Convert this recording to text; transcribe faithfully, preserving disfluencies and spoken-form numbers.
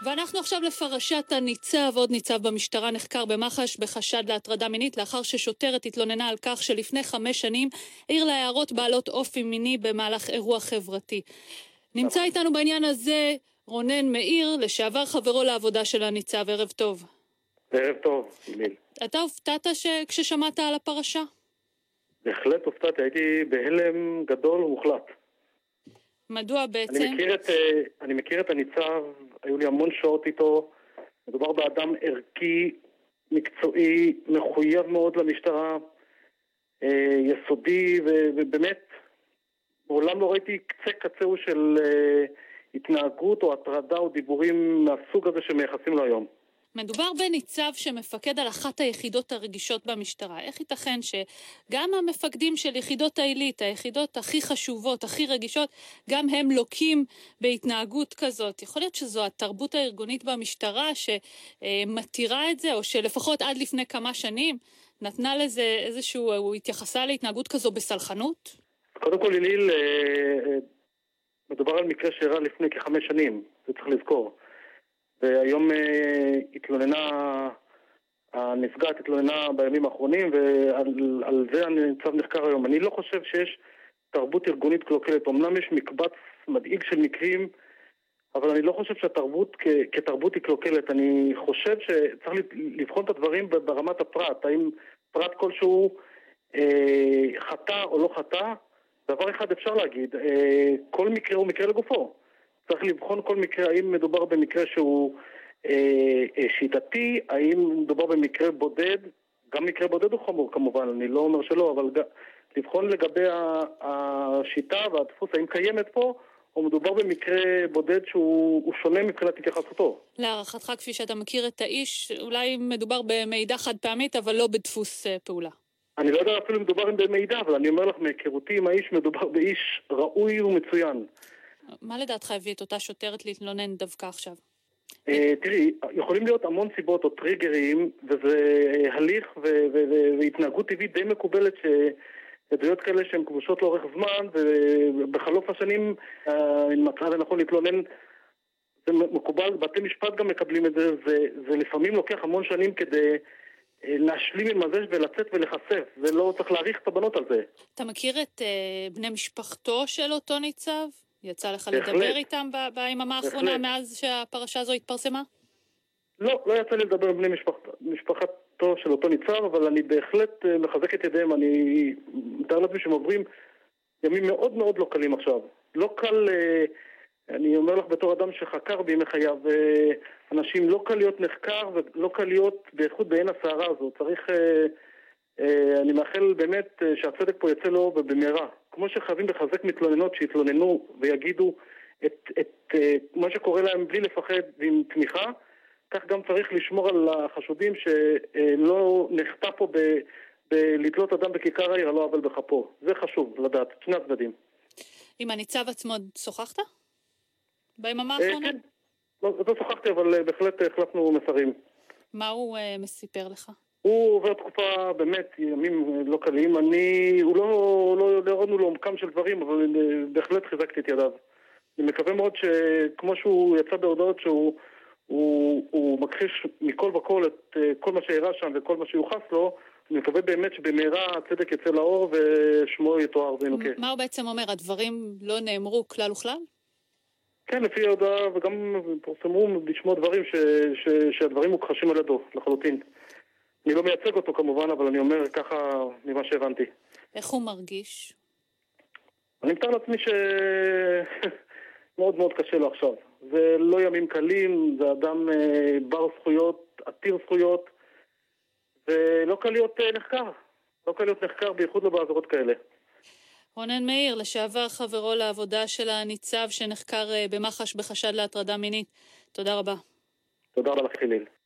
ואנחנו עכשיו לפרשת הניצב. עוד ניצב במשטרה נחקר במח"ש בחשד להטרדה מינית לאחר ששוטרת התלוננה על כך שלפני חמש שנים העיר לה הערות בעלות אופי מיני במהלך אירוע חברתי. נמצא איתנו בעניין הזה רונן מאיר, לשעבר חברו לעבודה של הניצב. ערב טוב. ערב טוב, ליל. אתה הופתעת ש... כששמעת על הפרשה? בהחלט הופתעתי, הייתי בהלם גדול ומוחלט. מדוע בעצם? אני מכיר את, אני מכיר את הניצב, היו לי המון שעות איתו. מדובר באדם ערכי, מקצועי, מחויב מאוד למשטרה, יסודי, ובאמת מעולם לא ראיתי קצה קצהו של התנהגות או הטרדה או דיבורים מהסוג הזה שמייחסים לו היום. מדובר בניצב שמפקד על אחת היחידות הרגישות במשטרה. איך ייתכן שגם המפקדים של יחידות העילית, היחידות הכי חשובות, הכי רגישות, גם הם לוקים בהתנהגות כזאת? יכול להיות שזו התרבות הארגונית במשטרה שמתירה את זה, או שלפחות עד לפני כמה שנים נתנה לזה איזשהו, הוא התייחסה להתנהגות כזו בסלחנות? קודם כל, ליל, מדובר על מקרה שאירע לפני כחמש שנים, זה צריך לזכור. והיום אה, התלוננה, הנפגעת התלוננה בימים האחרונים, ועל על זה הניצב נחקר היום. אני לא חושב שיש תרבות ארגונית קלוקלת. אמנם יש מקבץ מדאיג של מקרים, אבל אני לא חושב שהתרבות כ, כתרבות היא קלוקלת. אני חושב שצריך לבחון את הדברים ברמת הפרט. האם פרט כלשהו אה, חטא או לא חטא? דבר אחד אפשר להגיד, אה, כל מקרה הוא מקרה לגופו. צריך לבחון כל מקרה, האם מדובר במקרה שהוא אה, שיטתי, האם מדובר במקרה בודד, גם מקרה בודד הוא חמור כמובן, אני לא אומר שלא, אבל ג... לבחון לגבי השיטה והדפוס, האם קיימת פה, או מדובר במקרה בודד שהוא שונה מבחינת התייחסותו. להערכתך, כפי שאתה מכיר את האיש, אולי מדובר במידע חד פעמית, אבל לא בדפוס אה, פעולה. אני לא יודע אפילו מדובר במידע, אבל אני אומר לך, מהיכרותי עם האיש, מדובר באיש ראוי ומצוין. מה לדעתך הביא את אותה שוטרת להתלונן דווקא עכשיו? תראי, יכולים להיות המון סיבות או טריגרים, וזה הליך והתנהגות טבעית די מקובלת שעדויות כאלה שהן כבושות לאורך זמן, ובחלוף השנים מצאה לנכון להתלונן, זה מקובל, בתי משפט גם מקבלים את זה, זה לפעמים לוקח המון שנים כדי להשלים עם הזה ולצאת ולחשף, ולא צריך להעריך את הבנות על זה. אתה מכיר את בני משפחתו של אותו ניצב? יצא לך לדבר איתם ביממה האחרונה מאז שהפרשה הזו התפרסמה? לא, לא יצא לי לדבר עם בני משפחתו של אותו ניצב, אבל אני בהחלט מחזק את ידיהם. אני מתאר לעצמי שהם עוברים ימים מאוד מאוד לא קלים עכשיו. לא קל, אני אומר לך בתור אדם שחקר בימי חייו, אנשים לא קל להיות נחקר ולא קל להיות באיכות בעין הסערה הזו. צריך, אני מאחל באמת שהצדק פה יצא לו במהרה. כמו שחייבים לחזק מתלוננות שיתלוננו ויגידו את, את, את מה שקורה להם בלי לפחד ועם תמיכה, כך גם צריך לשמור על החשודים שלא נחטא פה ב, בלתלות אדם בכיכר העיר, לא אבל בכפו. זה חשוב לדעת, שני הצדדים. עם הניצב עצמו שוחחת? ביממה האחרונה? כן, לא, לא שוחחתי, אבל בהחלט החלפנו מסרים. מה הוא מסיפר לך? הוא עובר תקופה באמת, ימים לא קלים. אני, הוא לא, לא, לא ירדנו לעומקם של דברים, אבל בהחלט חיזקתי את ידיו. אני מקווה מאוד שכמו שהוא יצא בהודעות שהוא הוא, הוא מכחיש מכל וכל את כל מה שהראה שם וכל מה שיוחס לו, אני מקווה באמת שבמהרה הצדק יצא לאור ושמו יתואר וינוקה. מה הוא בעצם אומר? הדברים לא נאמרו כלל וכלל? כן, לפי ההודעה, וגם פורסמו בשמו דברים ש, ש, שהדברים מוכחשים על ידו, לחלוטין. אני לא מייצג אותו כמובן, אבל אני אומר ככה ממה שהבנתי. איך הוא מרגיש? אני מתאר לעצמי שמאוד מאוד קשה לו עכשיו. זה לא ימים קלים, זה אדם בר זכויות, עתיר זכויות, ולא קל להיות נחקר. לא קל להיות נחקר בייחוד לא בעבירות כאלה. רונן מאיר, לשעבר חברו לעבודה של הניצב שנחקר במח"ש בחשד להטרדה מינית. תודה רבה. תודה רבה לך, ליל.